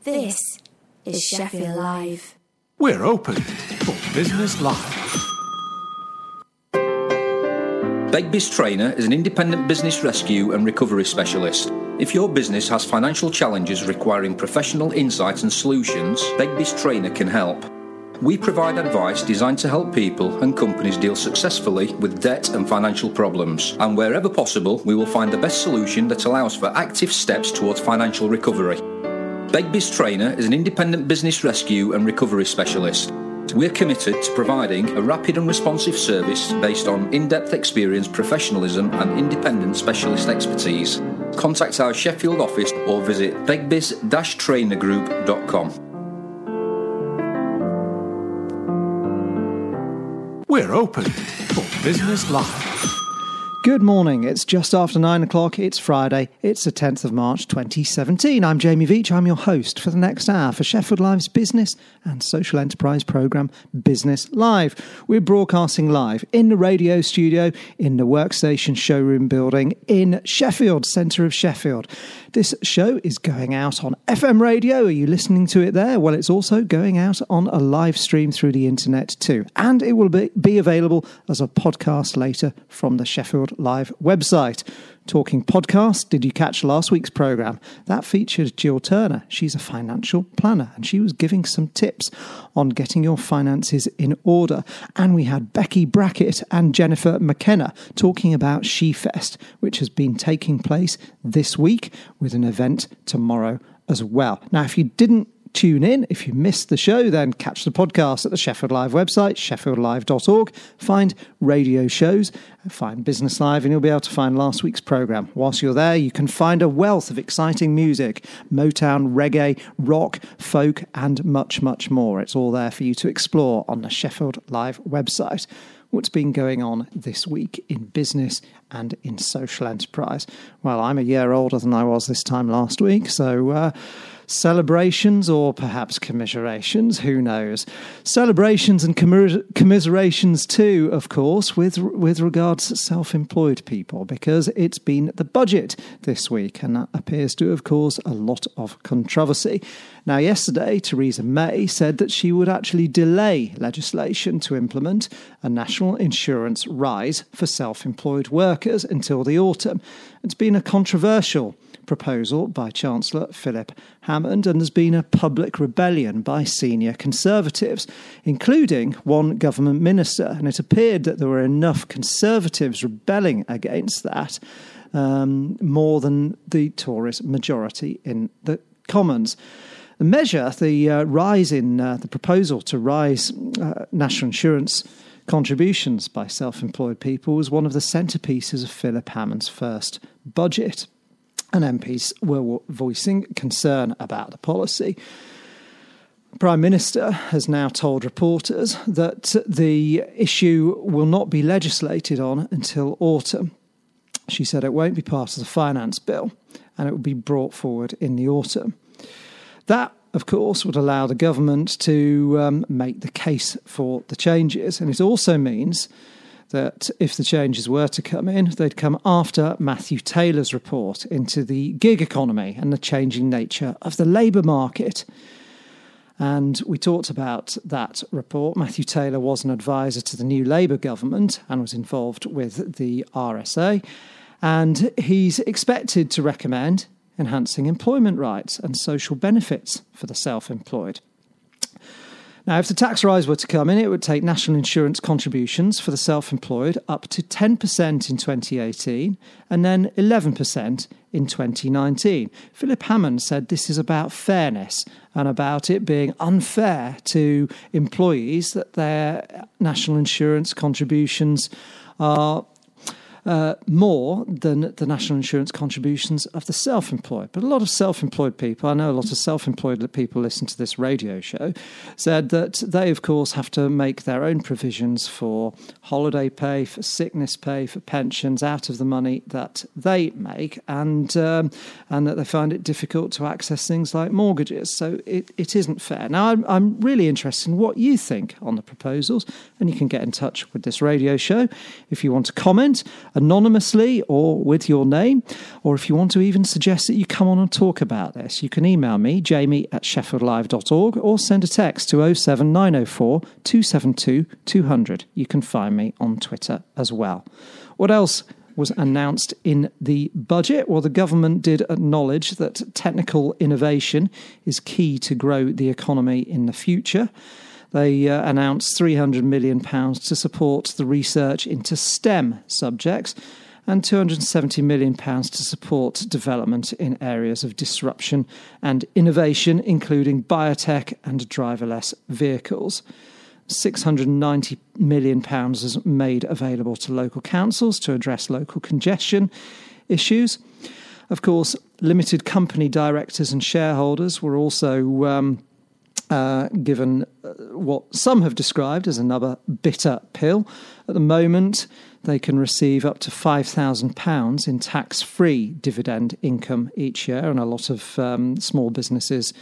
This is Sheffield Live. We're open for Business Live. Begbie's Trainer is an independent business rescue and recovery specialist. If your business has financial challenges requiring professional insight and solutions, Begbie's Trainer can help. We provide advice designed to help people and companies deal successfully with debt and financial problems. And wherever possible, we will find the best solution that allows for active steps towards financial recovery. Begbie's Trainer is an independent business rescue and recovery specialist. We're committed to providing a rapid and responsive service based on in-depth experience, professionalism and independent specialist expertise. Contact our Sheffield office or visit begbies-trainergroup.com. We're open for Business Live. Good morning, it's just after 9 o'clock, it's Friday, it's the 10th of March 2017. I'm Jamie Veach, I'm your host for the next hour for Sheffield Live's business and social enterprise programme Business Live. We're broadcasting live in the radio studio, in the Workstation showroom building in Sheffield, centre of Sheffield. This show is going out on FM radio. Are you listening to it there? Well, it's also going out on a live stream through the internet too. And it will be available as a podcast later from the Sheffield Live website. Talking podcast, did you catch last week's programme? That featured Jill Turner. She's a financial planner and she was giving some tips on getting your finances in order. And we had Becky Brackett and Jennifer McKenna talking about SheFest, which has been taking place this week with an event tomorrow as well. Now, if you didn't tune in, if you missed the show, then catch the podcast at the Sheffield Live website, sheffieldlive.org. Find radio shows, find Business Live, and you'll be able to find last week's programme. Whilst you're there, you can find a wealth of exciting music, Motown, reggae, rock, folk, and much, much more. It's all there for you to explore on the Sheffield Live website. What's been going on this week in business and in social enterprise? Well, I'm a year older than I was this time last week, so celebrations or perhaps commiserations, who knows? Celebrations and commiserations too, of course, with regards to self-employed people, because it's been the budget this week, and that appears to have caused a lot of controversy. Now, yesterday, Theresa May said that she would actually delay legislation to implement a national insurance rise for self-employed workers until the autumn. It's been a controversial proposal by Chancellor Philip Hammond, and there's been a public rebellion by senior Conservatives, including one government minister, and it appeared that there were enough Conservatives rebelling against that, more than the Tories majority in the Commons. The measure, the rise in the proposal to rise national insurance contributions by self-employed people was one of the centrepieces of Philip Hammond's first budget. And MPs were voicing concern about the policy. The Prime Minister has now told reporters that the issue will not be legislated on until autumn. She said it won't be part of the finance bill and it will be brought forward in the autumn. That, of course, would allow the government to make the case for the changes. And it also means that if the changes were to come in, they'd come after Matthew Taylor's report into the gig economy and the changing nature of the labour market. And we talked about that report. Matthew Taylor was an advisor to the new Labour government and was involved with the RSA. And he's expected to recommend enhancing employment rights and social benefits for the self-employed. Now, if the tax rise were to come in, it would take national insurance contributions for the self-employed up to 10% in 2018 and then 11% in 2019. Philip Hammond said this is about fairness and about it being unfair to employees that their national insurance contributions are more than the national insurance contributions of the self-employed. But a lot of self-employed people, I know a lot of self-employed people listen to this radio show, said that they, of course, have to make their own provisions for holiday pay, for sickness pay, for pensions out of the money that they make, and that they find it difficult to access things like mortgages. So it isn't fair. Now, I'm really interested in what you think on the proposals, and you can get in touch with this radio show if you want to comment anonymously or with your name, or if you want to even suggest that you come on and talk about this, you can email me, jamie@sheffieldlive.org, or send a text to 07904 272 200. You can find me on Twitter as well. What else was announced in the budget? Well, the government did acknowledge that technical innovation is key to grow the economy in the future. They announced £300 million to support the research into STEM subjects and £270 million to support development in areas of disruption and innovation, including biotech and driverless vehicles. £690 million is made available to local councils to address local congestion issues. Of course, limited company directors and shareholders were also given what some have described as another bitter pill. At the moment, they can receive up to £5,000 in tax-free dividend income each year, and a lot of small businesses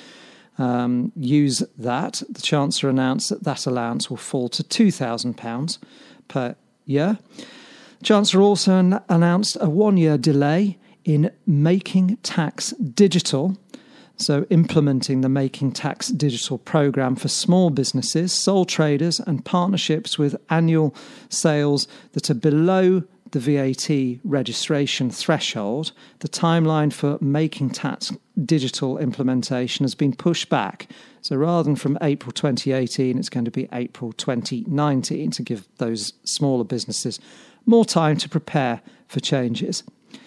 use that. The Chancellor announced that allowance will fall to £2,000 per year. The Chancellor also announced a 1-year delay in Making Tax Digital, so implementing the Making Tax Digital programme for small businesses, sole traders and partnerships with annual sales that are below the VAT registration threshold. The timeline for Making Tax Digital implementation has been pushed back. So rather than from April 2018, it's going to be April 2019 to give those smaller businesses more time to prepare for changes.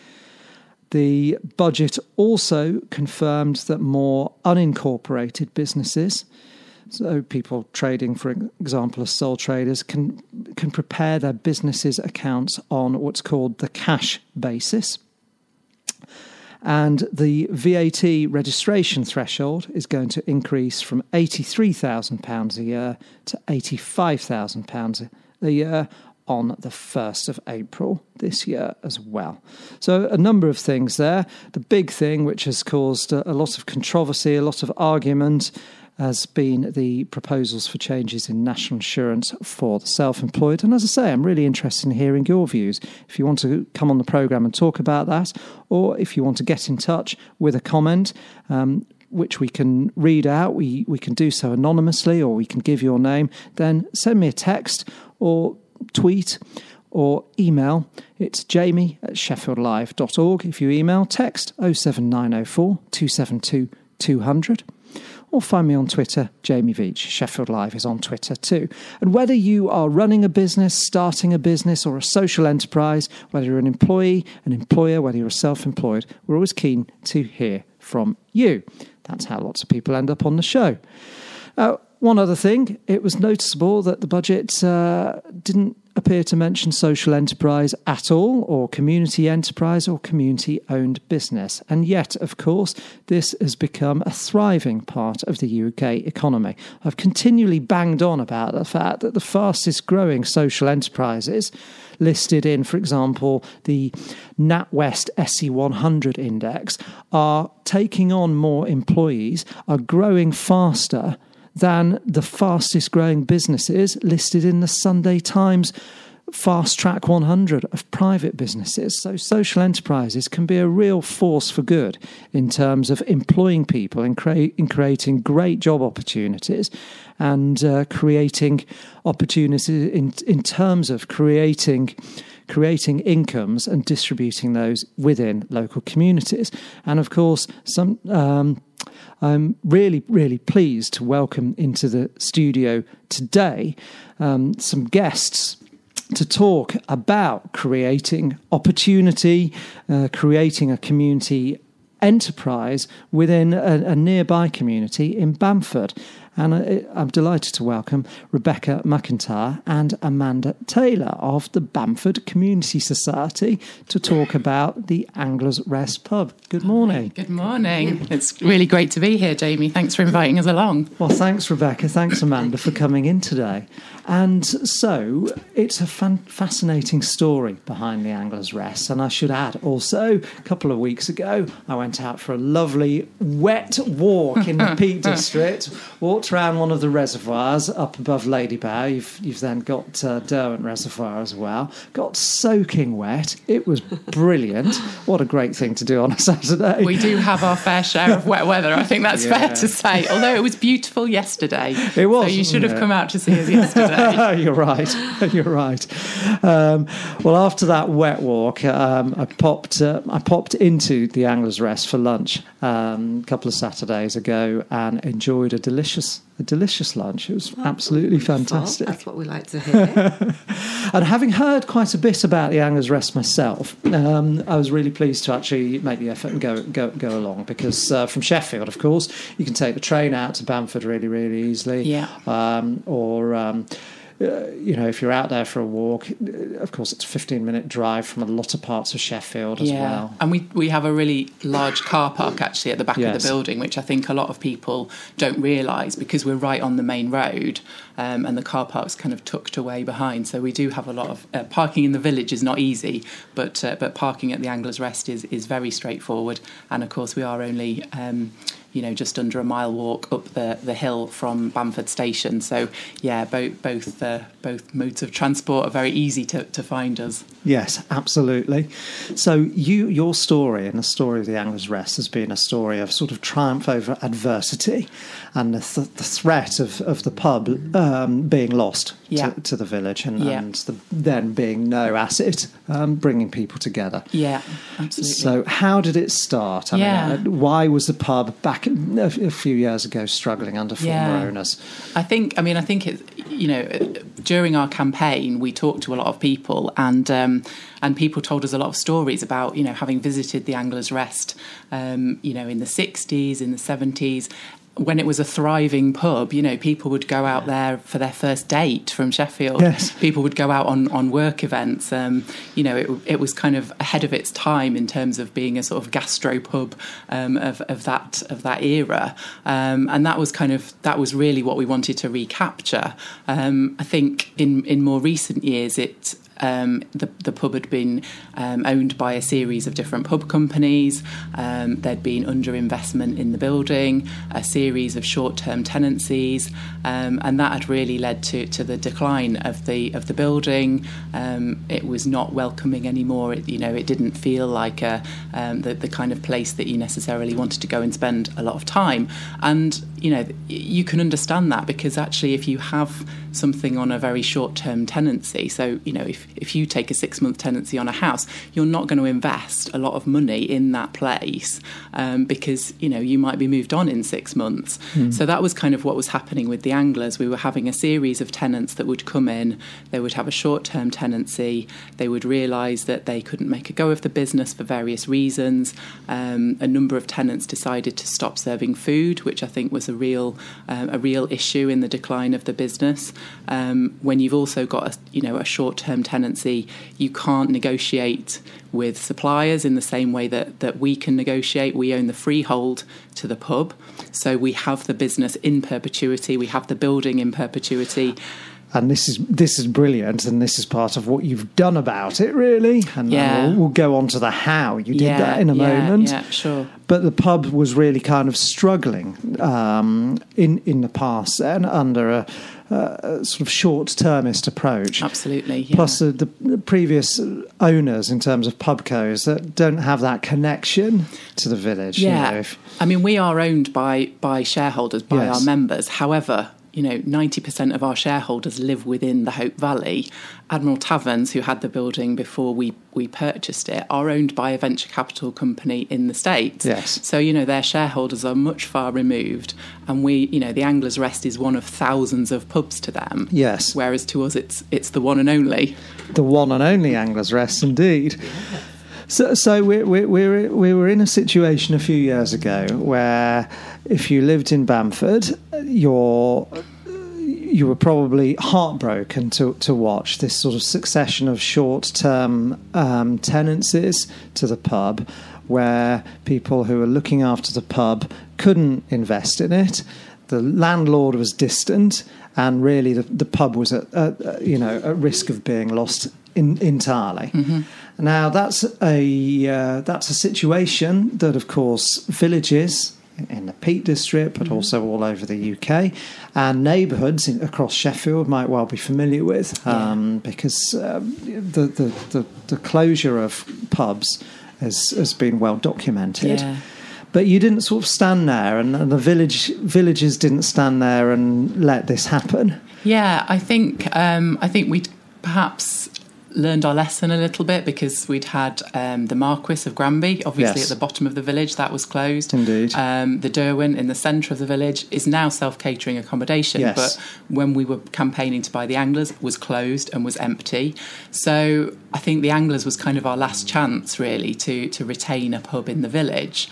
The budget also confirmed that more unincorporated businesses, so people trading, for example, as sole traders, can prepare their businesses' accounts on what's called the cash basis. And the VAT registration threshold is going to increase from £83,000 a year to £85,000 a year on the 1st of April this year as well. So a number of things there. The big thing, which has caused a lot of controversy, a lot of argument, has been the proposals for changes in national insurance for the self-employed. And as I say, I'm really interested in hearing your views. If you want to come on the programme and talk about that, or if you want to get in touch with a comment, which we can read out, we can do so anonymously, or we can give your name, then send me a text or tweet or email. It's jamie@sheffieldlive.org. If you email, text 07904 272 200. Or find me on Twitter, Jamie Veitch. Sheffield Live is on Twitter too. And whether you are running a business, starting a business, or a social enterprise, whether you're an employee, an employer, whether you're self-employed, we're always keen to hear from you. That's how lots of people end up on the show. One other thing, it was noticeable that the budget didn't appear to mention social enterprise at all, or community enterprise, or community-owned business. And yet, of course, this has become a thriving part of the UK economy. I've continually banged on about the fact that the fastest growing social enterprises listed in, for example, the NatWest SC100 index are taking on more employees, are growing faster than the fastest growing businesses listed in the Sunday Times Fast Track 100 of private businesses. So social enterprises can be a real force for good in terms of employing people and creating great job opportunities, and creating opportunities in terms of creating incomes and distributing those within local communities. And of course, I'm really, really pleased to welcome into the studio today some guests to talk about creating opportunity, creating a community enterprise within a nearby community in Bamford. And I'm delighted to welcome Rebecca McIntyre and Amanda Taylor of the Bamford Community Society to talk about the Anglers Rest pub. Good morning. Good morning. It's really great to be here, Jamie. Thanks for inviting us along. Well, thanks, Rebecca. Thanks, Amanda, for coming in today. And so it's a fascinating story behind the Anglers Rest. And I should add also, a couple of weeks ago, I went out for a lovely wet walk in the Peak District, walked walked around one of the reservoirs up above Lady Bow. You've then got Derwent Reservoir as well. Got soaking wet. It was brilliant. What a great thing to do on a Saturday. We do have our fair share of wet weather. I think that's fair to say. Although it was beautiful yesterday. It was. So you should have come out to see us yesterday. You're right. You're right. Well, after that wet walk, I popped into the Anglers Rest for lunch a couple of Saturdays ago and enjoyed a delicious lunch. It was absolutely fantastic. That's what we like to hear. And having heard quite a bit about the Anglers Rest myself, I was really pleased to actually make the effort and go along, because from Sheffield, of course, you can take the train out to Bamford really, really easily. Yeah. If you're out there for a walk, of course, it's a 15-minute drive from a lot of parts of Sheffield as well. And we have a really large car park actually at the back of the building, which I think a lot of people don't realise, because we're right on the main road, and the car park's kind of tucked away behind. So we do have a lot of parking in the village is not easy, but parking at the Anglers Rest is very straightforward. And of course, we are only just under a mile walk up the hill from Bamford Station. So, yeah, both modes of transport are very easy to find us. Yes, absolutely. So your story and the story of the Anglers Rest has been a story of sort of triumph over adversity and the threat of the pub being lost to the village and then being no asset, bringing people together. Yeah, absolutely. So how did it start? I mean, why was the pub back a few years ago struggling under former owners? I think it, during our campaign, we talked to a lot of people, and people told us a lot of stories about, having visited the Anglers Rest, in the 60s, in the 70s, when it was a thriving pub. People would go out there for their first date from Sheffield. Yes. People would go out on work events. It was kind of ahead of its time in terms of being a sort of gastro pub of that era. And that was really what we wanted to recapture. I think in more recent years, the pub had been owned by a series of different pub companies. There'd been underinvestment in the building, a series of short-term tenancies, and that had really led to the decline of the building. It was not welcoming anymore. It didn't feel like the kind of place that you necessarily wanted to go and spend a lot of time. And you can understand that, because actually, if you have something on a very short-term tenancy, so if you take a 6-month tenancy on a house, you're not going to invest a lot of money in that place, because you might be moved on in 6 months. So that was kind of what was happening with the Anglers. We were having a series of tenants that would come in. They would have a short-term tenancy. They would realise that they couldn't make a go of the business for various reasons. A number of tenants decided to stop serving food, which I think was a real issue in the decline of the business. When you've also got a short-term tenancy, you can't negotiate with suppliers in the same way that we can negotiate. We own the freehold to the pub, so we have the business in perpetuity. We have the building in perpetuity. And this is brilliant, and this is part of what you've done about it, really. And we'll go on to the how you did that in a moment. Yeah, sure. But the pub was really kind of struggling in the past, and under a sort of short-termist approach. Absolutely. Yeah. Plus the previous owners, in terms of pubcos, that don't have that connection to the village. Yeah. I mean, we are owned by shareholders, by our members. However, 90% of our shareholders live within the Hope Valley. Admiral Taverns, who had the building before we purchased it, are owned by a venture capital company in the States. Yes. So, their shareholders are much far removed. And the Anglers Rest is one of thousands of pubs to them. Yes. Whereas to us, it's the one and only. The one and only Anglers Rest, indeed. So we were in a situation a few years ago where, if you lived in Bamford, you were probably heartbroken to watch this sort of succession of short-term tenancies to the pub, where people who were looking after the pub couldn't invest in it. The landlord was distant, and really the pub was at risk of being lost entirely. Mm-hmm. Now that's a situation that, of course, villages in the Peak District, but also all over the UK, and neighbourhoods across Sheffield might well be familiar with, because the closure of pubs has been well documented. Yeah. But you didn't sort of stand there, and the villagers didn't stand there and let this happen. Yeah, I think we'd perhaps learned our lesson a little bit, because we'd had the Marquis of Granby, obviously at the bottom of the village, that was closed. Indeed. The Derwent in the centre of the village is now self-catering accommodation, but when we were campaigning to buy the Anglers, was closed and was empty. So I think the Anglers was kind of our last chance, really, to retain a pub in the village.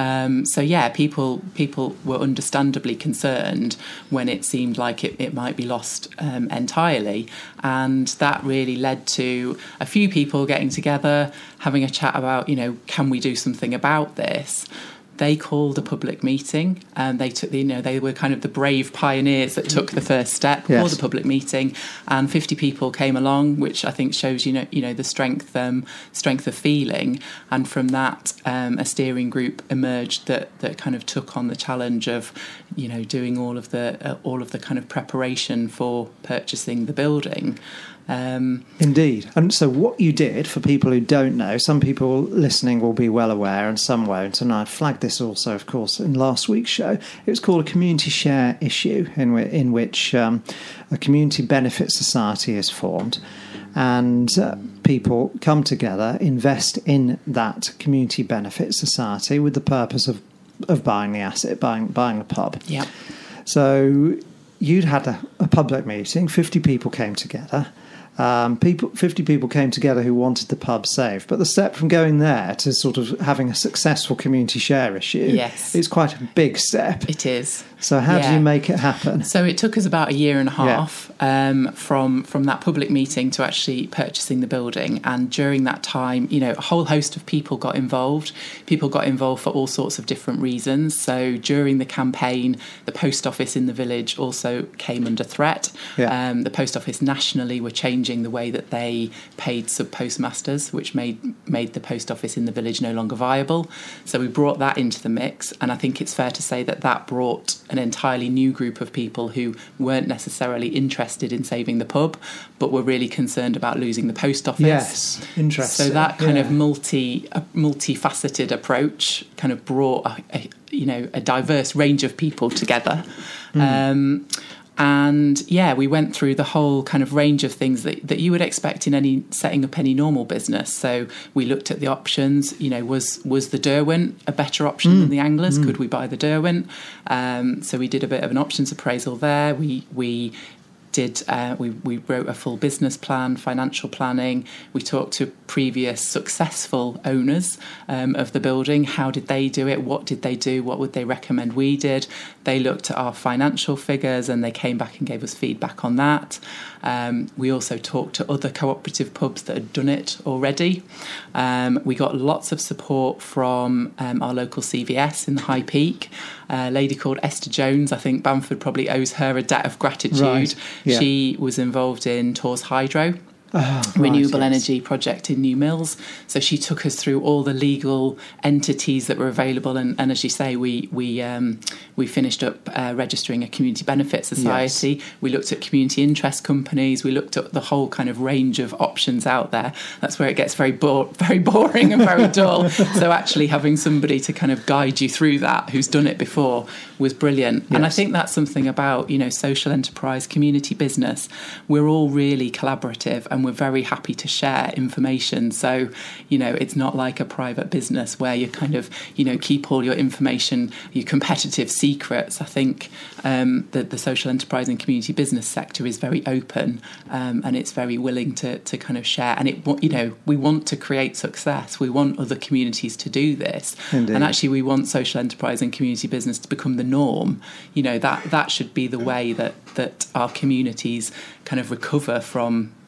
People were understandably concerned when it seemed like it might be lost entirely, and that really led to a few people getting together, having a chat about, can we do something about this? They called a public meeting, and they were kind of the brave pioneers that took the first step, called a public meeting, and 50 people came along, which I think shows the strength of feeling. And from that, a steering group emerged that kind of took on the challenge of doing all of the kind of preparation for purchasing the building. Indeed. And so what you did, for people who don't know, some people listening will be well aware and some won't, and I flagged this also, of course, in last week's show. It was called a community share issue, in which a community benefit society is formed, and people come together, invest in that community benefit society with the purpose of buying the asset, buying the pub. Yeah. So you'd had a public meeting, 50 people came together. 50 people came together who wanted the pub saved, but the step from going there to sort of having a successful community share issue is quite a big step. It is. So how did you make it happen? So it took us about a year and a half from that public meeting to actually purchasing the building. And during that time, a whole host of people got involved. People got involved for all sorts of different reasons. So during the campaign, the post office in the village also came under threat. Yeah. The post office nationally were changing the way that they paid sub-postmasters, which made the post office in the village no longer viable. So we brought that into the mix. And I think it's fair to say that brought an entirely new group of people who weren't necessarily interested in saving the pub, but were really concerned about losing the post office. Yes, interesting. So that kind of multifaceted approach kind of brought a diverse range of people together. And we went through the whole kind of range of things that you would expect in setting up any normal business. So we looked at the options. Was the Derwent a better option than the Anglers? Could we buy the Derwent? So we did a bit of an options appraisal there. We wrote a full business plan, financial planning. We talked to previous successful owners of the building. How did they do it? What did they do? What would they recommend we did? They looked at our financial figures and they came back and gave us feedback on that. We also talked to other cooperative pubs that had done it already. We got lots of support from our local CVS in the High Peak. A lady called Esther Jones, I think Bamford probably owes her a debt of gratitude. Right. Yeah. She was involved in Torres Hydro, renewable energy project in New Mills. So she took us through all the legal entities that were available, and as you say, we finished up registering a community benefit society. Yes. We looked at community interest companies. We looked at the whole kind of range of options out there. That's where it gets very boring and very dull. So actually having somebody to kind of guide you through that, who's done it before, was brilliant. Yes. And I think that's something about social enterprise, community business. We're all really collaborative, and we're very happy to share information. So, it's not like a private business where you kind of, keep all your information, your competitive secrets. I think that the social enterprise and community business sector is very open, and it's very willing to kind of share. And we want to create success. We want other communities to do this. Indeed. And actually we want social enterprise and community business to become the norm. That should be the way that our communities kind of recover from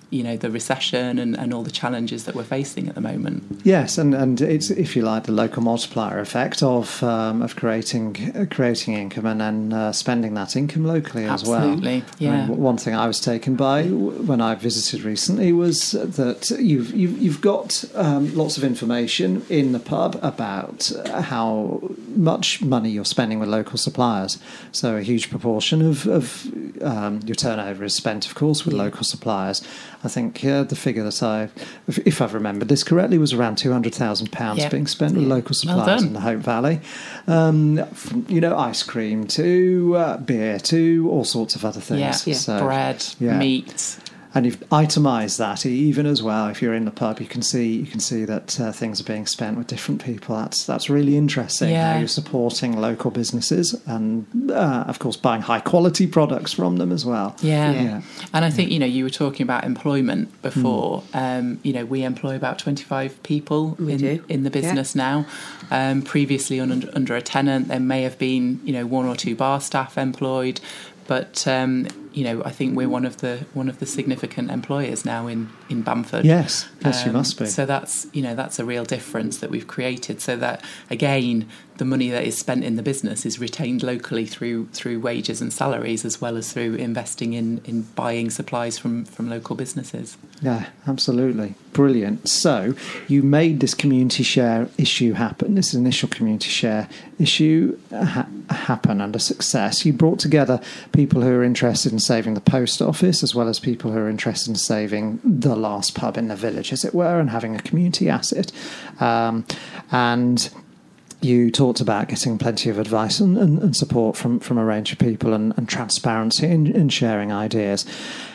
the recession and all the challenges that we're facing at the moment. Yes, and it's, if you like, the local multiplier effect of creating income and then spending that income locally as well. Absolutely, yeah. I mean, one thing I was taken by when I visited recently was that you've got lots of information in the pub about how much money you're spending with local suppliers. So a huge proportion of your turnover is spent, of course, with local suppliers. I think the figure that if I've remembered this correctly, was around £200,000 being spent with local suppliers in the Hope Valley. From, ice cream to beer to all sorts of other things. Yeah. So, bread, meat. And you've itemised that even as well. If you're in the pub, you can see that things are being spent with different people. That's really interesting. How you're supporting local businesses and, of course, buying high quality products from them as well. Yeah. And I think you were talking about employment before. We employ about 25 people in the business now. Previously under a tenant, there may have been 1 or 2 bar staff employed. But I think we're one of the significant employers now in Bamford. Yes, you must be. So that's a real difference that we've created. So that again, the money that is spent in the business is retained locally through wages and salaries, as well as through investing in buying supplies from local businesses. Yeah, absolutely. Brilliant. So you made this community share issue happen, this initial community share issue happen under success. You brought together people who are interested in saving the post office, as well as people who are interested in saving the last pub in the village, as it were, and having a community asset. And you talked about getting plenty of advice and support from a range of people and transparency in sharing ideas.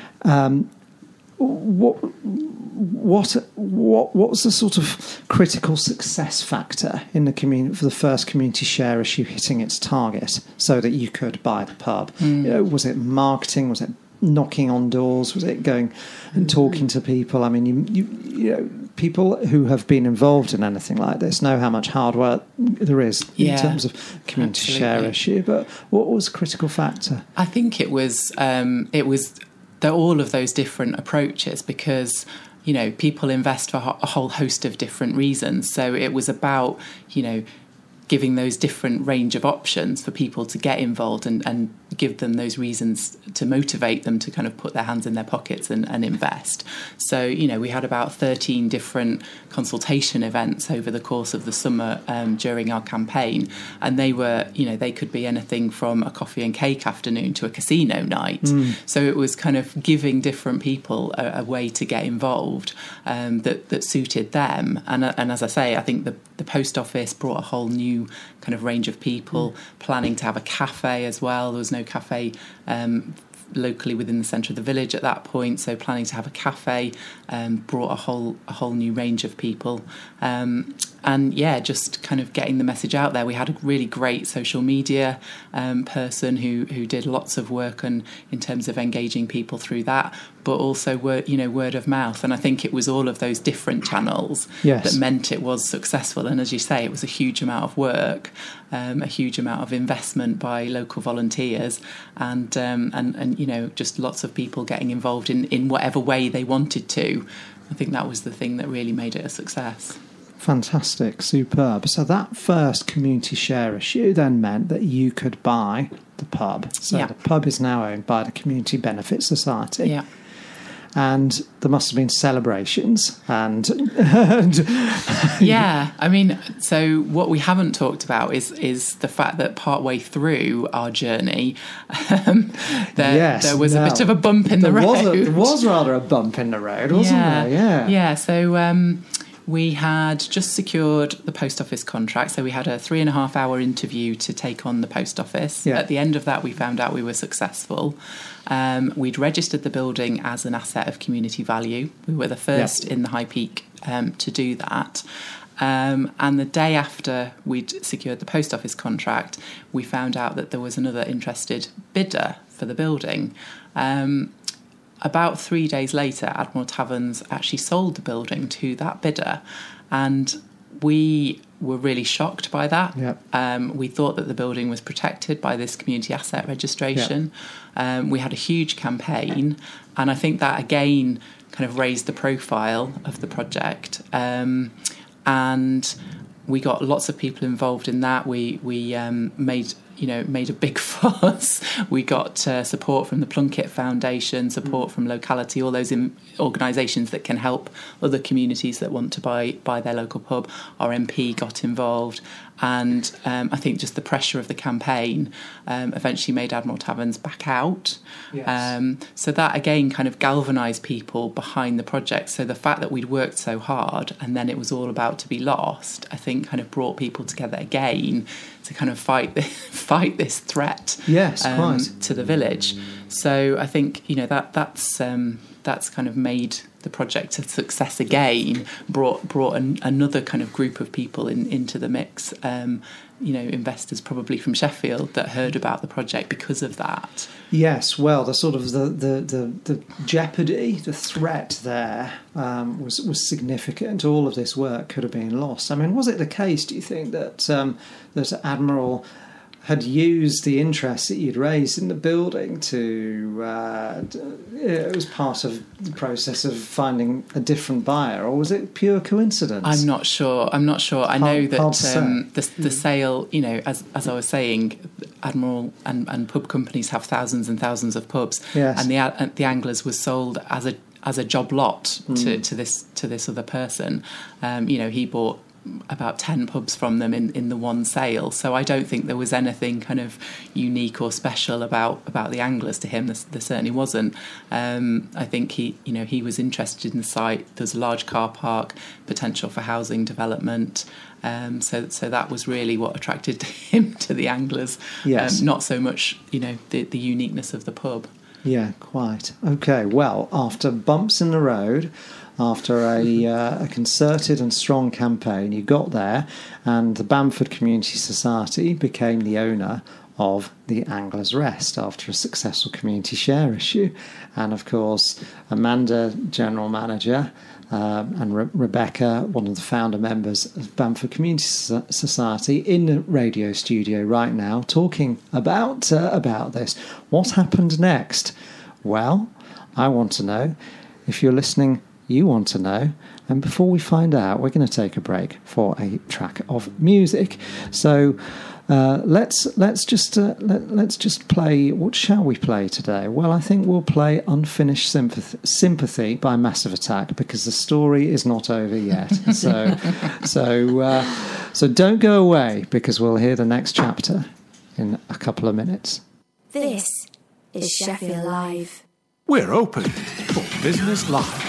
What was the sort of critical success factor in the community for the first community share issue hitting its target, so that you could buy the pub? Was it marketing? Was it knocking on doors? Was it going and talking to people? I mean, you people who have been involved in anything like this know how much hard work there is in terms of community share issue. But what was the critical factor? I think it was all of those different approaches, because people invest for a whole host of different reasons. So it was about giving those different range of options for people to get involved and give them those reasons to motivate them to kind of put their hands in their pockets and invest. So, we had about 13 different consultation events over the course of the summer during our campaign. And they were, they could be anything from a coffee and cake afternoon to a casino night. So it was kind of giving different people a way to get involved that suited them. And as I say, I think the post office brought a whole new kind of range of people planning to have a cafe as well. There was no cafe locally within the centre of the village at that point, so planning to have a cafe brought a whole new range of people, and just kind of getting the message out there. We had a really great social media person who did lots of work in terms of engaging people through that, but also word of mouth. And I think it was all of those different channels that meant it was successful. And as you say, it was a huge amount of work, a huge amount of investment by local volunteers, and just lots of people getting involved in whatever way they wanted to. I think that was the thing that really made it a success. Fantastic, superb. So that first community share issue then meant that you could buy the pub. So the pub is now owned by the Community Benefit Society. Yeah. And there must have been celebrations and yeah, I mean, so what we haven't talked about is the fact that partway through our journey, there was a bit of a bump in the road. There was rather a bump in the road, wasn't there? Yeah. So we had just secured the post office contract, so we had a 3.5-hour interview to take on the post office. At the end of that, we found out we were successful. We'd registered the building as an asset of community value. We were the first in the High Peak to do that. And the day after we'd secured the post office contract, we found out that there was another interested bidder for the building. About 3 days later, Admiral Taverns actually sold the building to that bidder, and we were really shocked by that. We thought that the building was protected by this community asset registration. We had a huge campaign, and I think that again kind of raised the profile of the project, and we got lots of people involved in that. We made a big fuss. We got support from the Plunkett Foundation, support from Locality, all those organisations that can help other communities that want to buy their local pub. Our MP got involved, and I think just the pressure of the campaign eventually made Admiral Taverns back out. Yes. So that again kind of galvanised people behind the project. So the fact that we'd worked so hard and then it was all about to be lost, I think kind of brought people together again to kind of fight this threat. Yes, quite. To the village. So I think that's kind of made the project a success again. Brought another kind of group of people into the mix. Investors probably from Sheffield that heard about the project because of that. Yes, well, the sort of the jeopardy, the threat there was significant. All of this work could have been lost. I mean, was it the case, do you think, that Admiral had used the interest that you'd raised in the building it was part of the process of finding a different buyer, or was it pure coincidence? I'm not sure. I know that the sale, as I was saying, Admiral and pub companies have thousands and thousands of pubs, yes. And the Anglers was sold as a job lot to this other person. He bought about 10 pubs from them in the one sale, so I don't think there was anything kind of unique or special about the Anglers to him. There certainly wasn't. I think he was interested in the site. There's a large car park, potential for housing development, so that was really what attracted him to the Anglers. Yes. Not so much the uniqueness of the pub. Yeah, quite. Okay, well, after bumps in the road, after a concerted and strong campaign, you got there, and the Bamford Community Society became the owner of the Anglers Rest after a successful community share issue. And of course, Amanda, General Manager, and Rebecca, one of the founder members of Bamford Community Society, in the radio studio right now talking about this. What happened next? Well, I want to know. If you're listening, you want to know. And before we find out, we're going to take a break for a track of music. So let's just play. What shall we play today? Well, I think we'll play Unfinished Sympathy by Massive Attack, because the story is not over yet. So don't go away, because we'll hear the next chapter in a couple of minutes. This is Sheffield Live. We're open for business live.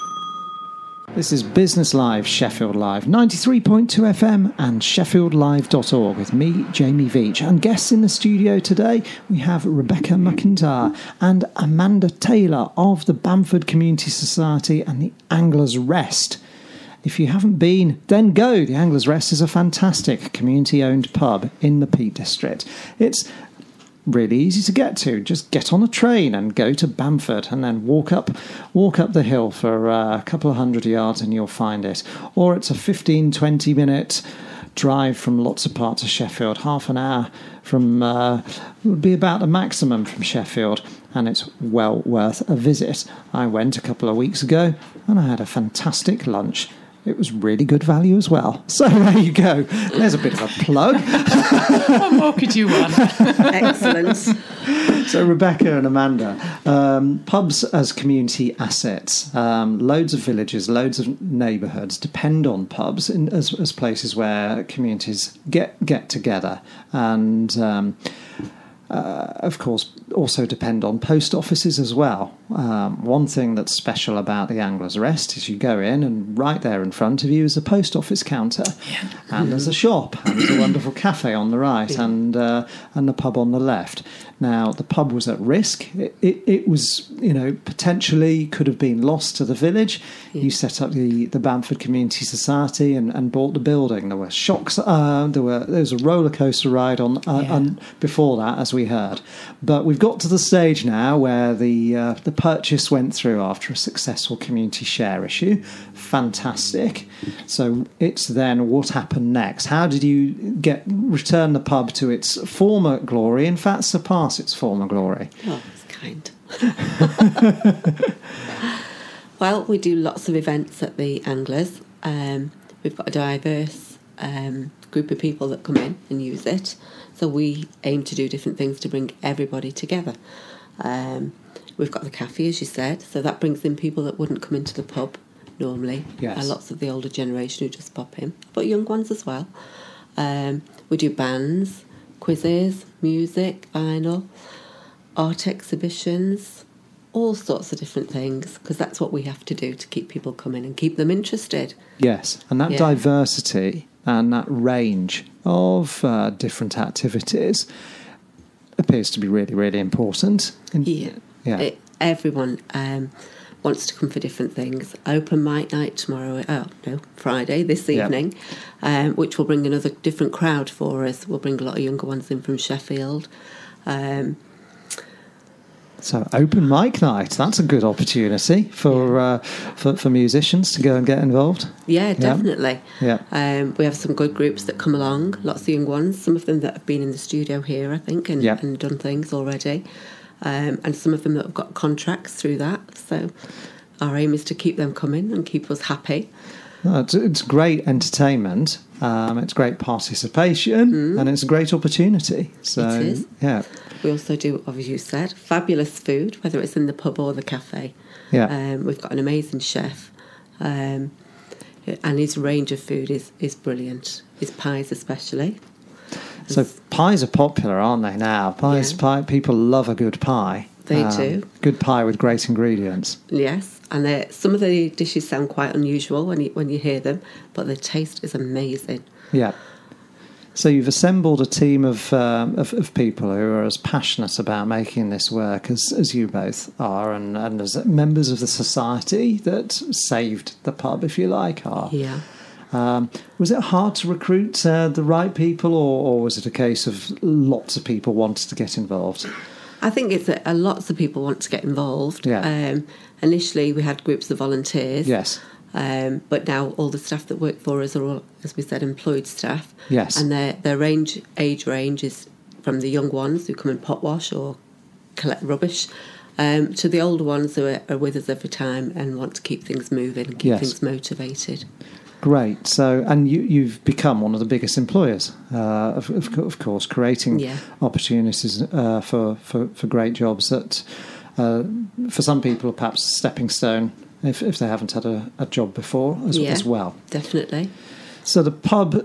This is Business Live, Sheffield Live, 93.2 FM and sheffieldlive.org with me, Jamie Veitch. And guests in the studio today, we have Rebecca McIntyre and Amanda Taylor of the Bamford Community Society and the Anglers Rest. If you haven't been, then go. The Anglers Rest is a fantastic community-owned pub in the Peak District. It's really easy to get to. Just get on a train and go to Bamford, and then walk up the hill for a couple of 100 yards and you'll find it. Or it's a 15-20 minute drive from lots of parts of Sheffield. Half an hour from would be about the maximum from Sheffield, and it's well worth a visit. I went a couple of weeks ago and I had a fantastic lunch. It was really good value as well. So there you go. There's a bit of a plug. What more could you want? Excellent. So Rebecca and Amanda, pubs as community assets. Loads of villages, loads of neighbourhoods depend on pubs as places where communities get together. And of course, also depend on post offices as well. One thing that's special about the Anglers Rest is you go in, and right there in front of you is a post office counter, and there's a shop, and there's a wonderful cafe on the right, and the pub on the left. Now, the pub was at risk. It was, potentially could have been lost to the village. You set up the Bamford Community Society and bought the building. There were shocks. There was a roller coaster ride on before that, as we heard. But we've got to the stage now where the purchase went through after a successful community share issue. Fantastic. So it's then what happened next? How did you return the pub to its former glory? In fact, surpass its former glory. Oh, that's kind. Well, we do lots of events at the Anglers. We've got a diverse group of people that come in and use it. So we aim to do different things to bring everybody together. We've got the cafe, as you said, so that brings in people that wouldn't come into the pub normally. Yes. Lots of the older generation who just pop in, but young ones as well. We do bands, quizzes, music, vinyl, art exhibitions, all sorts of different things, because that's what we have to do to keep people coming and keep them interested. Yes, and that Yeah. diversity and that range of different activities appears to be really, really important. Yeah. Everyone wants to come for different things. Open mic night tomorrow, Friday, this evening, which will bring another different crowd for us. We'll bring a lot of younger ones in from Sheffield. So open mic night, that's a good opportunity for musicians to go and get involved. Yeah, definitely. Yeah. We have some good groups that come along, lots of young ones, some of them that have been in the studio here, I think, and done things already. And some of them that have got contracts through that. So our aim is to keep them coming and keep us happy. No, it's great entertainment, it's great participation, and it's a great opportunity. So, It is. Yeah. We also do, as you said, fabulous food, whether it's in the pub or the cafe. Yeah. We've got an amazing chef, and his range of food is brilliant. His pies especially. So pies are popular, aren't they now? Pie. People love a good pie. They do. Good pie with great ingredients. Yes, and some of the dishes sound quite unusual when you hear them, but the taste is amazing. Yeah. So you've assembled a team of people who are as passionate about making this work as you both are, and as members of the society that saved the pub, if you like, are. Yeah. Was it hard to recruit the right people, or was it a case of lots of people wanted to get involved? I think it's lots of people want to get involved. Yeah. Initially, we had groups of volunteers. Yes. But now all the staff that work for us are all, as we said, employed staff. Yes. And their age range is from the young ones who come and pot wash or collect rubbish, to the older ones who are with us every time and want to keep things moving and keep things motivated. Great. So, and you've become one of the biggest employers, of course, creating opportunities for great jobs that, for some people, are perhaps a stepping stone if they haven't had a job before as well. Definitely. So the pub,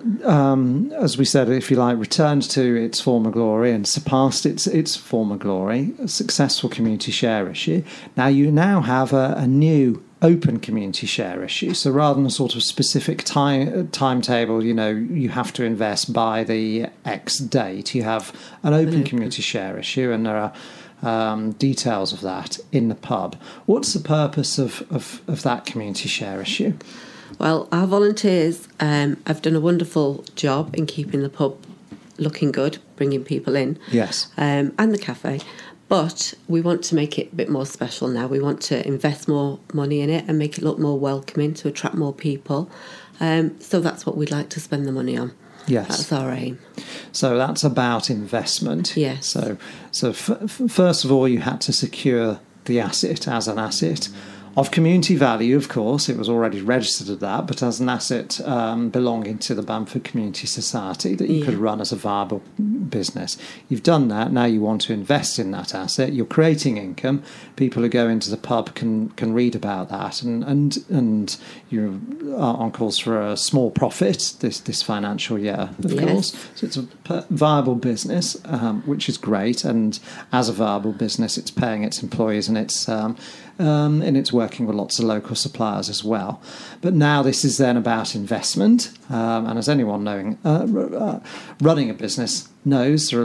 as we said, if you like, returned to its former glory and surpassed its former glory, a successful community share issue. Now you have a new open community share issue. So rather than a sort of specific timetable, you have to invest by the X date, you have an open community share issue, and there are details of that in the pub. What's the purpose of that community share issue? Well, our volunteers have done a wonderful job in keeping the pub looking good, bringing people in. Yes. And the cafe. But we want to make it a bit more special now. We want to invest more money in it and make it look more welcoming to attract more people. So that's what we'd like to spend the money on. Yes. That's our aim. So that's about investment. Yes. So first of all, you had to secure the asset as an asset of community value, of course. It was already registered at that, but as an asset belonging to the Bamford Community Society that you could run as a viable business. You've done that. Now you want to invest in that asset. You're creating income. People who go into the pub can read about that, and you are on course for a small profit this financial year, of course. So it's a viable business, which is great. And as a viable business, it's paying its employees, and it's working with lots of local suppliers as well. But now this is then about investment, and as anyone knowing running a business knows, there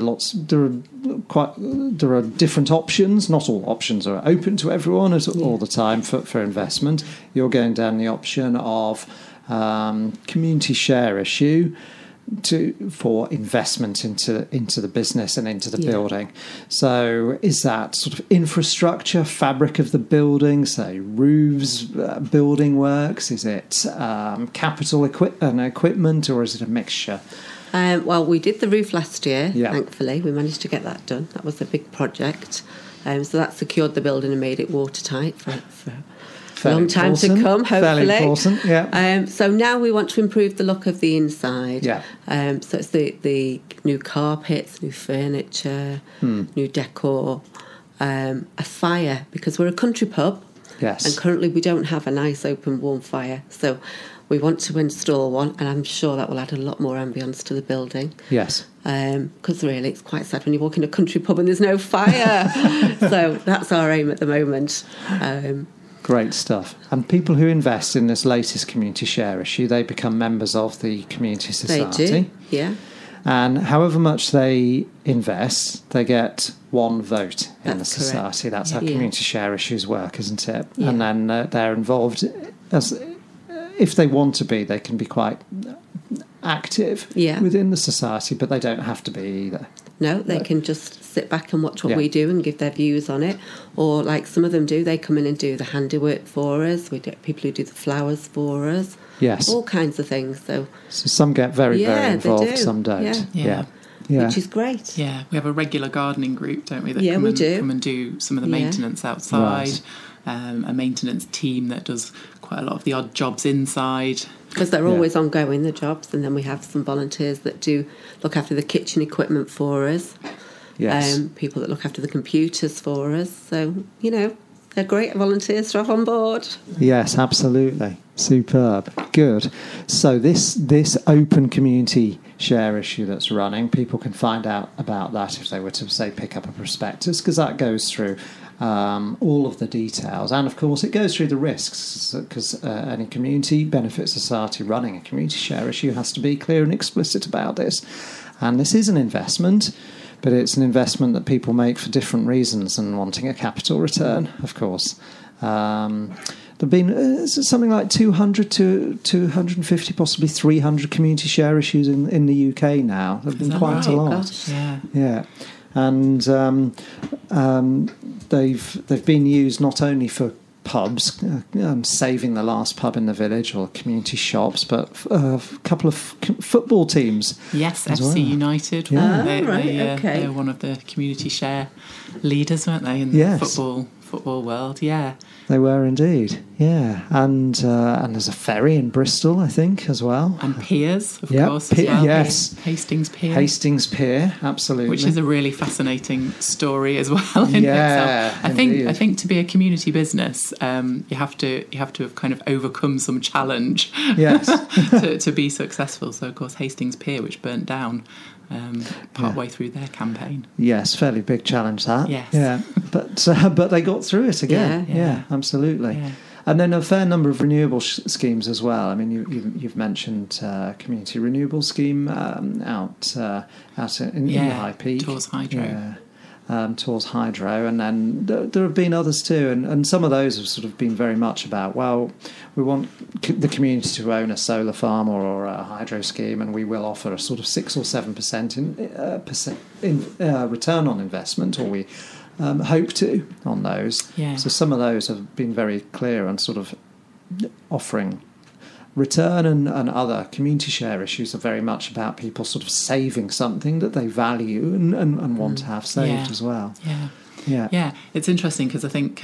are different options. Not all options are open to everyone all the time for investment. You're going down the option of community share issue for investment into the business and into the building. So is that sort of infrastructure, fabric of the building, say roofs, building works? Is it capital equipment, or is it a mixture? Well, we did the roof last year, thankfully. We managed to get that done. That was a big project. So that secured the building and made it watertight for Fairly long time to important. come, hopefully. Fairly important, yeah. So now we want to improve the look of the inside. Yeah. So it's the new carpets, new furniture, new decor, a fire, because we're a country pub. Yes. And currently we don't have a nice open warm fire. So we want to install one, and I'm sure that will add a lot more ambience to the building. Yes. Because really it's quite sad when you walk in a country pub and there's no fire. So that's our aim at the moment. Great stuff. And people who invest in this latest community share issue, they become members of the community society. They do, yeah. And however much they invest, they get one vote in the That's society. correct. That's how Yeah. community share issues work, isn't it? Yeah. And then they're involved, as if they want to be, they can be quite active Yeah. within the society, but they don't have to be either. No, they can just sit back and watch what Yeah. we do and give their views on it. Or like some of them do, they come in and do the handiwork for us. We get people who do the flowers for us. Yes. All kinds of things. So So some get very, Yeah, very they involved, do. some don't. Yeah. Yeah. Yeah. which is great. Yeah, we have a regular gardening group, don't we? That Yeah, come we and, do. come and do some of the Yeah. maintenance outside. Right. A maintenance team that does quite a lot of the odd jobs inside. Because they're Yeah. always ongoing, the jobs. And then we have some volunteers that do look after the kitchen equipment for us. Yes. People that look after the computers for us. So, they're great volunteers to have on board. Yes, absolutely. Superb. Good. So this open community share issue that's running, people can find out about that if they were to, say, pick up a prospectus, because that goes through all of the details. And, of course, it goes through the risks, because any community benefit society running a community share issue has to be clear and explicit about this. And this is an investment, but it's an investment that people make for different reasons and wanting a capital return, of course. There have been something like 200 to 250, possibly 300 community share issues in the UK now. There have been that quite a right? lot. Gosh. Yeah. Yeah, and they've been used not only for pubs, saving the last pub in the village, or community shops, but a couple of football teams. Yes, as FC well. United. Yeah. Okay. They're one of the community share leaders, weren't they, in Yes. the football world? Yeah. They were indeed, yeah. And there's a ferry in Bristol, I think, as well. And piers, of Yep, course, as well. yes. Hastings Pier. Hastings Pier, absolutely. Which is a really fascinating story as well in Yeah, itself. indeed. I think to be a community business, you have to have kind of overcome some challenge Yes. to be successful. So of course Hastings Pier, which burnt down partway through their campaign. Yes, fairly big challenge that. Yes. Yeah, but they got through it again. Yeah. Yeah, absolutely. Yeah. And then a fair number of renewable schemes as well. I mean, you've mentioned community renewable scheme out in High Peak. Torres Hydro. Yeah. Torres Hydro, and then there have been others too, and some of those have sort of been very much about, well, we want the community to own a solar farm or a hydro scheme, and we will offer a sort of 6 or 7% in return on investment, or we hope to on those. Yeah. So some of those have been very clear on sort of offering return, and other community share issues are very much about people sort of saving something that they value and want to have saved Yeah. as well. Yeah. Yeah. Yeah, it's interesting because I think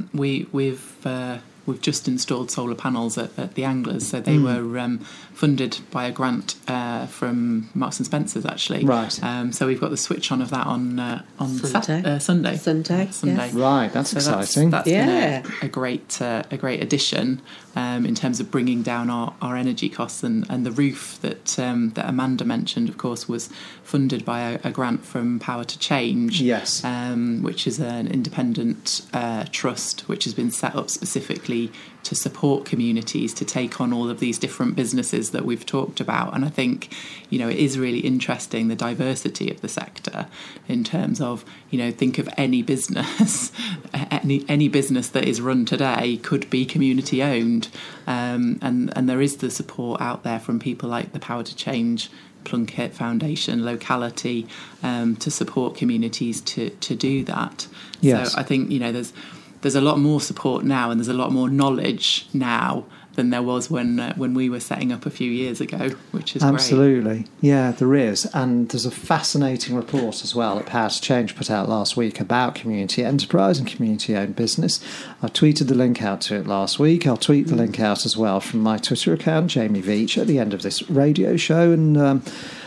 we've just installed solar panels at the Anglers, so they were funded by a grant from Marks and Spencer's actually. Right. So we've got the switch on of that on Sunday. Sunday. Sunday, yes. Right, that's So exciting. That's Yeah. been a great addition in terms of bringing down our energy costs, and the roof that Amanda mentioned, of course, was funded by a grant from Power to Change. Yes. Which is an independent trust which has been set up specifically to support communities to take on all of these different businesses that we've talked about. And I think, it is really interesting, the diversity of the sector in terms of, think of any business, any business that is run today could be community owned. And there is the support out there from people like the Power to Change Plunkett Foundation, Locality, to support communities to do that. Yes. So I think, there's a lot more support now, and there's a lot more knowledge now than there was when we were setting up a few years ago, which is absolutely great. Yeah, there is. And there's a fascinating report as well that Power to Change put out last week about community enterprise and community-owned business. I tweeted the link out to it last week. I'll tweet the link out as well from my Twitter account, Jamie Veach, at the end of this radio show, and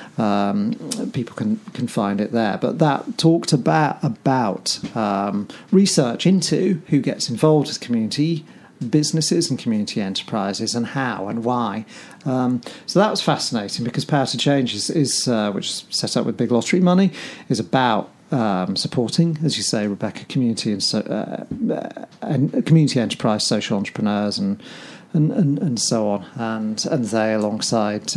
people can find it there. But that talked about research into who gets involved with community businesses and community enterprises and how and why. So that was fascinating, because Power to Change is which is set up with Big Lottery money, is about supporting, as you say, Rebecca, community and community enterprise, social entrepreneurs and so on, and they alongside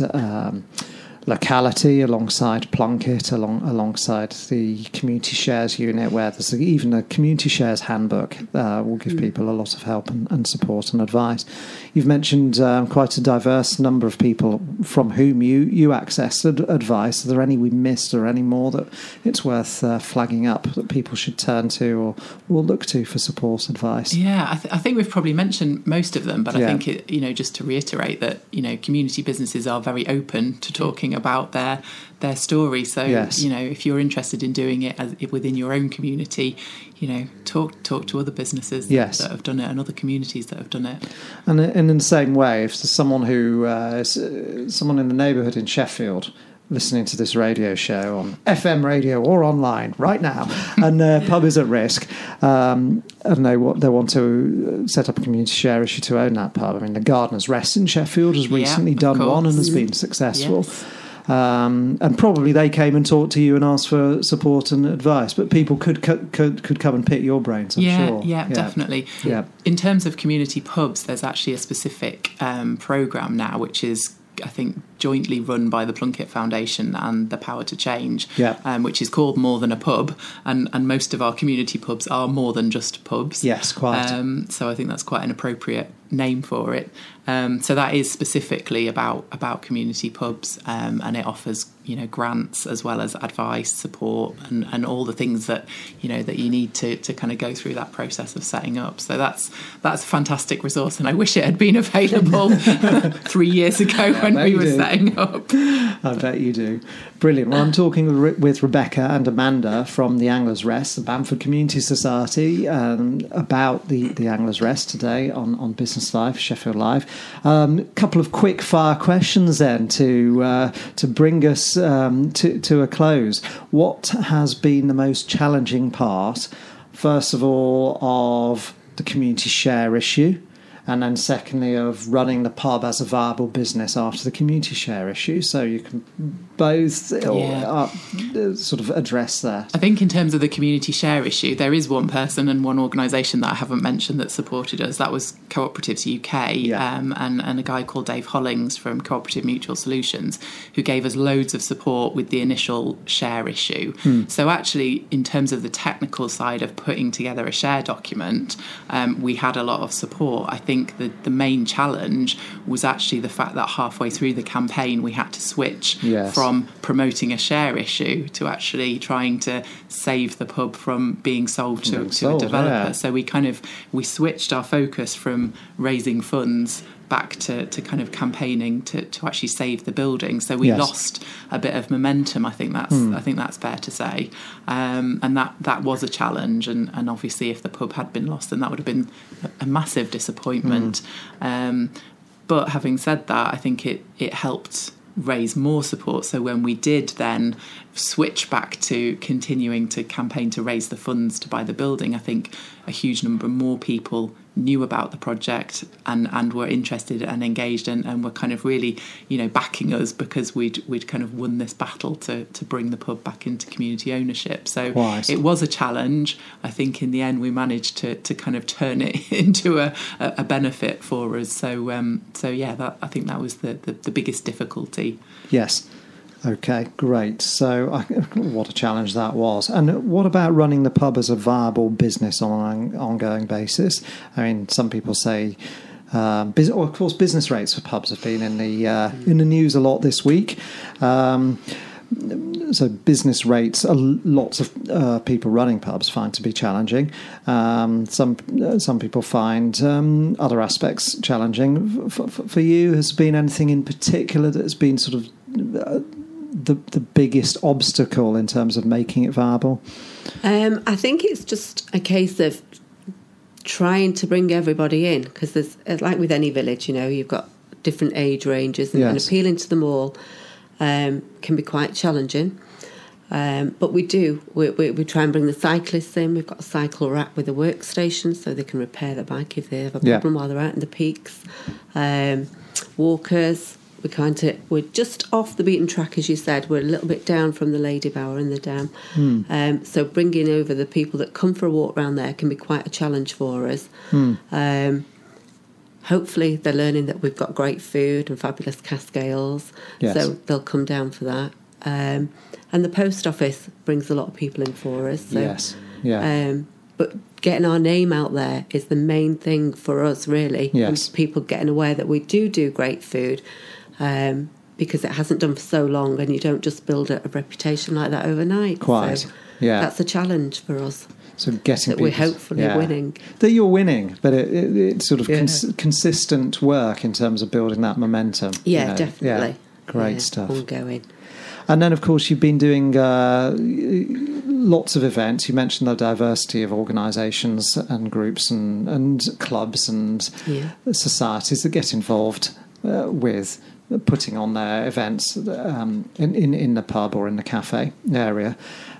Locality, alongside Plunkett, alongside the Community Shares unit, where there's even a Community Shares handbook will give people a lot of help and support and advice. You've mentioned quite a diverse number of people from whom you accessed advice. Are there any we missed, or any more that it's worth flagging up that people should turn to or look to for support advice? Yeah, I think we've probably mentioned most of them, but I think just to reiterate that community businesses are very open to talking about their story. So if you're interested in doing it within your own community, talk to other businesses that have done it, and other communities that have done it. And in the same way, if there's someone someone in the neighbourhood in Sheffield listening to this radio show on FM radio or online right now, and their pub is at risk, and they want to set up a community share issue to own that pub. I mean, the Gardener's Rest in Sheffield has recently done one and has been successful. Yes. And probably they came and talked to you and asked for support and advice, but people could come and pick your brains, I'm sure. Yeah, definitely. Yeah. In terms of community pubs, there's actually a specific programme now, which is, I think, jointly run by the Plunkett Foundation and the Power to Change, which is called More Than a Pub, and most of our community pubs are more than just pubs. Yes, quite. So I think that's quite an appropriate name for it. So that is specifically about community pubs, and it offers grants as well as advice, support, and all the things that that you need to kind of go through that process of setting up. So that's a fantastic resource, and I wish it had been available 3 years ago when we were setting up. I bet you do. Brilliant. Well, I'm talking with Rebecca and Amanda from the Anglers Rest, the Bamford Community Society, about the Anglers Rest today on Business Live, Sheffield Live. A couple of quick fire questions then to bring us to a close. What has been the most challenging part, first of all, of the community share issue, and then secondly of running the pub as a viable business after the community share issue? So you can both sort of address that. I think in terms of the community share issue, there is one person and one organisation that I haven't mentioned that supported us. That was Cooperatives UK, and a guy called Dave Hollings from Cooperative Mutual Solutions, who gave us loads of support with the initial share issue. So actually, in terms of the technical side of putting together a share document, we had a lot of support. I think the main challenge was actually the fact that halfway through the campaign we had to switch from promoting a share issue to actually trying to save the pub from being sold to a developer. So we switched our focus from raising funds back to kind of campaigning to actually save the building. So we lost a bit of momentum. I think that's fair to say, and that was a challenge. And obviously, if the pub had been lost, then that would have been a massive disappointment. But having said that, I think it helped raise more support. So when we did then switch back to continuing to campaign to raise the funds to buy the building, I think a huge number more people knew about the project and were interested and engaged and were kind of really backing us, because we'd kind of won this battle to bring the pub back into community ownership. So it was a challenge. I think in the end we managed to kind of turn it into a benefit for us. So I think that was the biggest difficulty. Yes. Okay, great. So what a challenge that was. And what about running the pub as a viable business on an ongoing basis? I mean, some people say, of course, business rates for pubs have been in the news a lot this week. so business rates, lots of people running pubs find to be challenging. Some people find other aspects challenging. For you, has been anything in particular that has been sort of the biggest obstacle in terms of making it viable? I think it's just a case of trying to bring everybody in, because there's, like with any village, you've got different age ranges, and appealing to them all can be quite challenging. But we try and bring the cyclists in. We've got a cycle rack with a workstation so they can repair their bike if they have a problem while they're out in the peaks. Walkers, we're just off the beaten track, as you said. We're a little bit down from the Lady Bower and the dam. So bringing over the people that come for a walk around there can be quite a challenge for us. Hopefully they're learning that we've got great food and fabulous cask ales, so they'll come down for that. And the post office brings a lot of people in for us. So, but getting our name out there is the main thing for us, really. And people getting aware that we do great food, because it hasn't done for so long, and you don't just build a reputation like that overnight. So that's a challenge for us. So getting that we're hopefully winning. That you're winning, but it's sort of consistent work in terms of building that momentum. Yeah, definitely. Yeah. Great stuff. Ongoing. And then, of course, you've been doing lots of events. You mentioned the diversity of organisations and groups and clubs and societies that get involved with putting on their events in the pub or in the cafe area.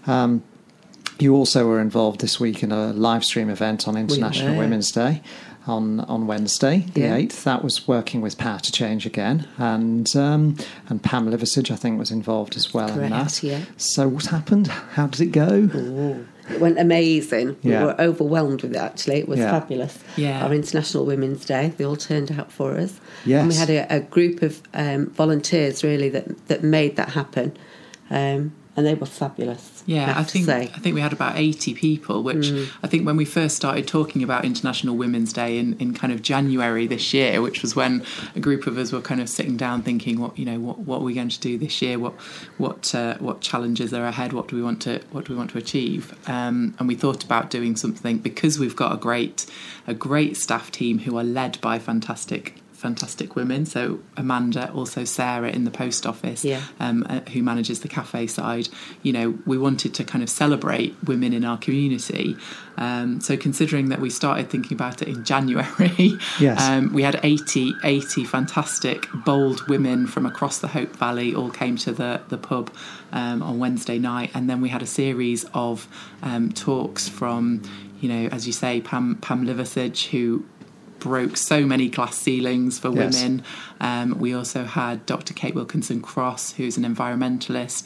You also were involved this week in a live stream event on International Women's Day on Wednesday, the 8th. That was working with Power to Change again, and Pam Liversidge, I think, was involved as well in that. So what happened? How did it go? It went amazing. We were overwhelmed with it, actually. It was fabulous. Yeah. Our International Women's Day, they all turned out for us. Yes. And we had a group of volunteers, really, that made that happen. And they were fabulous. Yeah, I think we had about 80 people, which I think when we first started talking about International Women's Day in kind of January this year, which was when a group of us were kind of sitting down thinking, what are we going to do this year? What challenges are ahead? What do we want to achieve? And we thought about doing something, because we've got a great staff team who are led by fantastic women. So Amanda, also Sarah in the post office, who manages the cafe side. We wanted to kind of celebrate women in our community. So considering that we started thinking about it in January, we had 80 fantastic, bold women from across the Hope Valley all came to the pub on Wednesday night, and then we had a series of talks from, as you say, Pam Liversidge, who broke so many glass ceilings for women. We also had Dr. Kate Wilkinson Cross, who's an environmentalist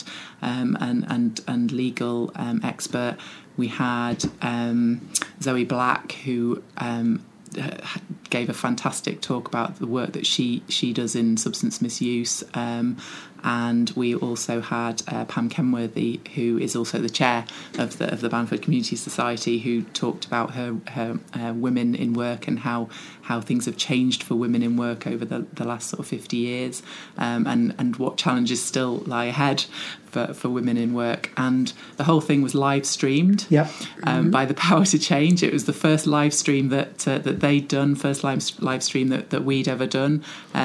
and legal expert. We had Zoe Black, who gave a fantastic talk about the work that she does in substance misuse. And we also had Pam Kenworthy, who is also the chair of the Bamford Community Society, who talked about her women in work and how things have changed for women in work over the last sort of 50 years, and what challenges still lie ahead for women in work. And the whole thing was live streamed by the Power to Change. It was the first live stream that they'd done, first live stream that we'd ever done.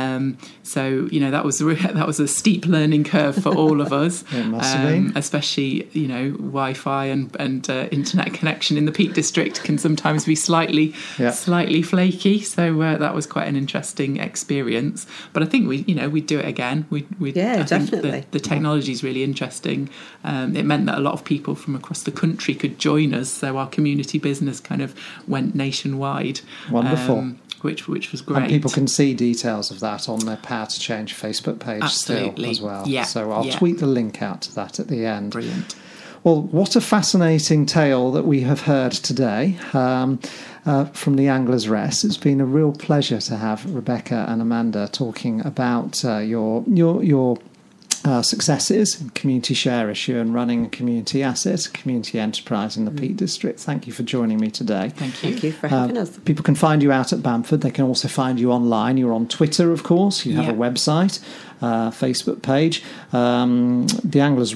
So that was a steep learning curve for all of us. It must have been. Especially Wi-Fi and internet connection in the Peak District can sometimes be slightly flaky. So that was quite an interesting experience. But I think we'd do it again. Definitely. The technology is really interesting. It meant that a lot of people from across the country could join us. So our community business kind of went nationwide. Wonderful. Which was great. And people can see details of that on their Power to Change Facebook page still as well. Yeah. So I'll tweet the link out to that at the end. Brilliant. Well, what a fascinating tale that we have heard today from the Anglers' Rest. It's been a real pleasure to have Rebecca and Amanda talking about your successes in community share issue and running a community asset, community enterprise in the Peak District. Thank you for joining me today. Thank you for having us. People can find you out at Bamford. They can also find you online. You're on Twitter, of course. You have a website, Facebook page. The Anglers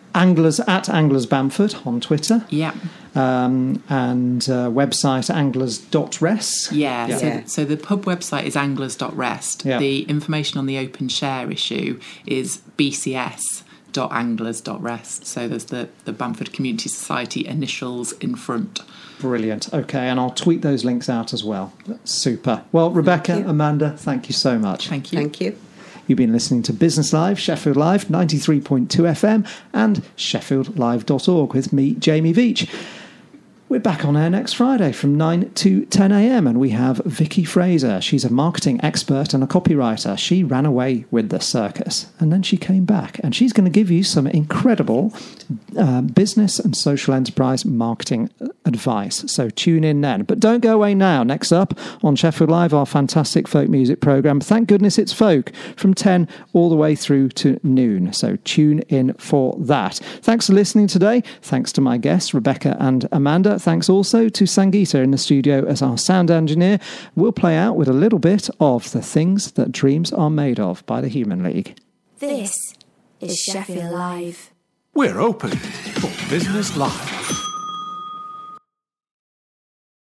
Anglers at Anglers Bamford on Twitter. Yeah. And website anglers.res. Yeah. So the pub website is anglers.rest. Yeah. The information on the open share issue is bcs.anglers.rest. So there's the Bamford Community Society initials in front. Brilliant. Okay, and I'll tweet those links out as well. That's super. Well, Rebecca, Amanda, thank you so much. Thank you. Thank you. You've been listening to Business Live, Sheffield Live, 93.2 FM and sheffieldlive.org with me, Jamie Veitch. We're back on air next Friday from 9 to 10 a.m. and we have Vicky Fraser. She's a marketing expert and a copywriter. She ran away with the circus and then she came back and she's going to give you some incredible business and social enterprise marketing advice. So tune in then. But don't go away now. Next up on Sheffield Live, our fantastic folk music programme. Thank goodness it's folk from 10 all the way through to noon. So tune in for that. Thanks for listening today. Thanks to my guests, Rebecca and Amanda. Thanks also to Sangeeta in the studio as our sound engineer. We'll play out with a little bit of The Things That Dreams Are Made Of by the Human League. This is Sheffield Live. We're open for Business Live.